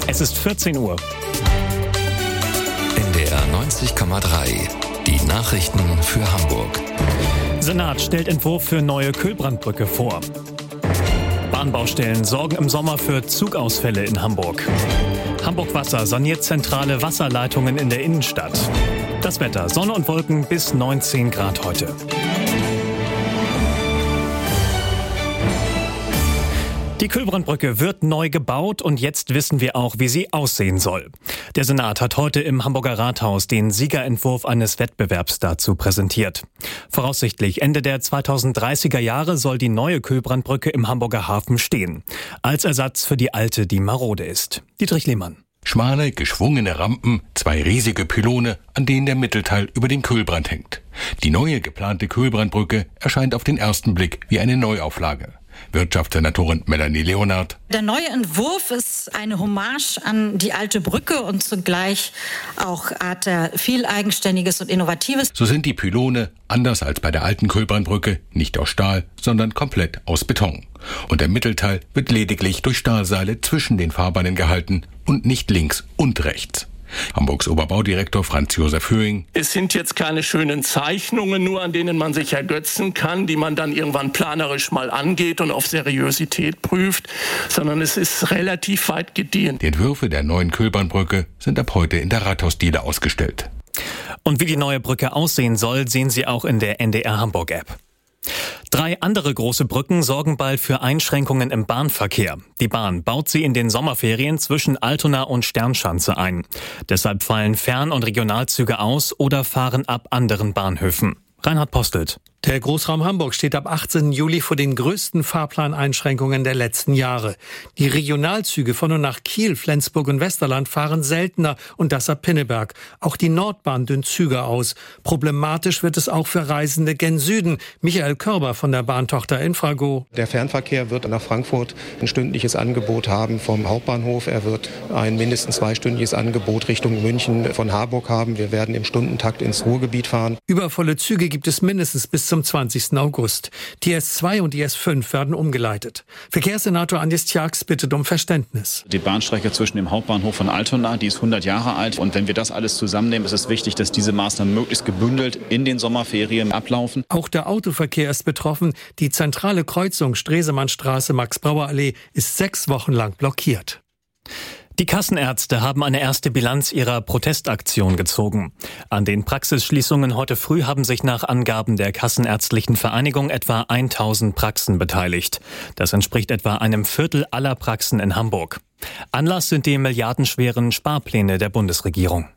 Es ist 14 Uhr. NDR 90,3. Die Nachrichten für Hamburg. Senat stellt Entwurf für neue Kühlbrandbrücke vor. Bahnbaustellen sorgen im Sommer für Zugausfälle in Hamburg. Hamburg Wasser saniert zentrale Wasserleitungen in der Innenstadt. Das Wetter: Sonne und Wolken bis 19 Grad heute. Die Kühlbrandbrücke wird neu gebaut und jetzt wissen wir auch, wie sie aussehen soll. Der Senat hat heute im Hamburger Rathaus den Siegerentwurf eines Wettbewerbs dazu präsentiert. Voraussichtlich Ende der 2030er Jahre soll die neue Kühlbrandbrücke im Hamburger Hafen stehen. Als Ersatz für die alte, die marode ist. Dietrich Lehmann. Schmale, geschwungene Rampen, 2 riesige Pylone, an denen der Mittelteil über dem Kühlbrand hängt. Die neue geplante Kühlbrandbrücke erscheint auf den ersten Blick wie eine Neuauflage. Wirtschaftssenatorin Melanie Leonard. Der neue Entwurf ist eine Hommage an die alte Brücke und zugleich auch hat er viel Eigenständiges und Innovatives. So sind die Pylone, anders als bei der alten Kühlbrandbrücke, nicht aus Stahl, sondern komplett aus Beton. Und der Mittelteil wird lediglich durch Stahlseile zwischen den Fahrbahnen gehalten und nicht links und rechts. Hamburgs Oberbaudirektor Franz Josef Höhing. Es sind jetzt keine schönen Zeichnungen nur, an denen man sich ergötzen kann, die man dann irgendwann planerisch mal angeht und auf Seriosität prüft, sondern es ist relativ weit gediehen. Die Entwürfe der neuen Kühlbrandbrücke sind ab heute in der Rathausdiele ausgestellt. Und wie die neue Brücke aussehen soll, sehen Sie auch in der NDR Hamburg App. 3 andere große Brücken sorgen bald für Einschränkungen im Bahnverkehr. Die Bahn baut sie in den Sommerferien zwischen Altona und Sternschanze ein. Deshalb fallen Fern- und Regionalzüge aus oder fahren ab anderen Bahnhöfen. Reinhard Postelt. Der Großraum Hamburg steht ab 18. Juli vor den größten Fahrplaneinschränkungen der letzten Jahre. Die Regionalzüge von und nach Kiel, Flensburg und Westerland fahren seltener und das ab Pinneberg. Auch die Nordbahn dünnt Züge aus. Problematisch wird es auch für Reisende gen Süden. Michael Körber von der Bahntochter Infrago. Der Fernverkehr wird nach Frankfurt ein stündliches Angebot haben vom Hauptbahnhof. Er wird ein mindestens 2-stündiges Angebot Richtung München von Harburg haben. Wir werden im Stundentakt ins Ruhrgebiet fahren. Übervolle Züge gibt es mindestens bis zum 20. August. Die S2 und die S5 werden umgeleitet. Verkehrssenator Andis Tjax bittet um Verständnis. Die Bahnstrecke zwischen dem Hauptbahnhof von Altona, die ist 100 Jahre alt. Und wenn wir das alles zusammennehmen, ist es wichtig, dass diese Maßnahmen möglichst gebündelt in den Sommerferien ablaufen. Auch der Autoverkehr ist betroffen. Die zentrale Kreuzung Stresemannstraße, Max-Brauer-Allee ist 6 Wochen lang blockiert. Die Kassenärzte haben eine erste Bilanz ihrer Protestaktion gezogen. An den Praxisschließungen heute früh haben sich nach Angaben der Kassenärztlichen Vereinigung etwa 1000 Praxen beteiligt. Das entspricht etwa einem Viertel aller Praxen in Hamburg. Anlass sind die milliardenschweren Sparpläne der Bundesregierung.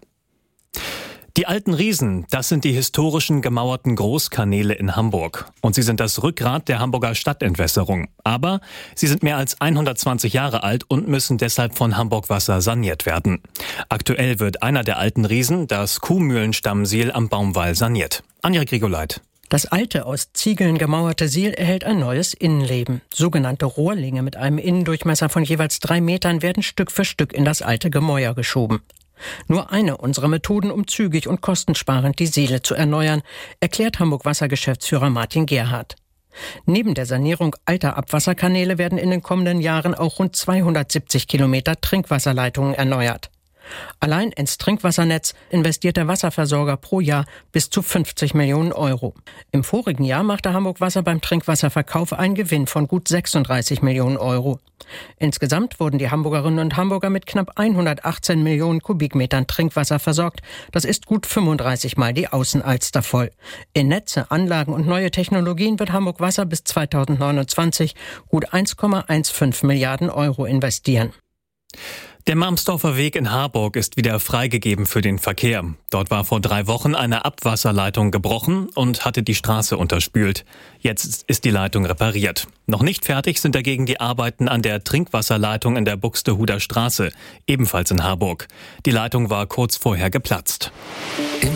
Die alten Riesen, das sind die historischen gemauerten Großkanäle in Hamburg. Und sie sind das Rückgrat der Hamburger Stadtentwässerung. Aber sie sind mehr als 120 Jahre alt und müssen deshalb von Hamburg Wasser saniert werden. Aktuell wird einer der alten Riesen, das Kuhmühlenstammsiel am Baumwall, saniert. Anja Grigoleit. Das alte, aus Ziegeln gemauerte Siel erhält ein neues Innenleben. Sogenannte Rohrlinge mit einem Innendurchmesser von jeweils 3 Metern werden Stück für Stück in das alte Gemäuer geschoben. Nur eine unserer Methoden, um zügig und kostensparend die Siele zu erneuern, erklärt Hamburg Wasser-Geschäftsführer Martin Gerhardt. Neben der Sanierung alter Abwasserkanäle werden in den kommenden Jahren auch rund 270 Kilometer Trinkwasserleitungen erneuert. Allein ins Trinkwassernetz investiert der Wasserversorger pro Jahr bis zu 50 Millionen Euro. Im vorigen Jahr machte Hamburg Wasser beim Trinkwasserverkauf einen Gewinn von gut 36 Millionen Euro. Insgesamt wurden die Hamburgerinnen und Hamburger mit knapp 118 Millionen Kubikmetern Trinkwasser versorgt. Das ist gut 35 Mal die Außenalster voll. In Netze, Anlagen und neue Technologien wird Hamburg Wasser bis 2029 gut 1,15 Milliarden Euro investieren. Der Marmsdorfer Weg in Harburg ist wieder freigegeben für den Verkehr. Dort war vor 3 Wochen eine Abwasserleitung gebrochen und hatte die Straße unterspült. Jetzt ist die Leitung repariert. Noch nicht fertig sind dagegen die Arbeiten an der Trinkwasserleitung in der Buxtehuder Straße, ebenfalls in Harburg. Die Leitung war kurz vorher geplatzt.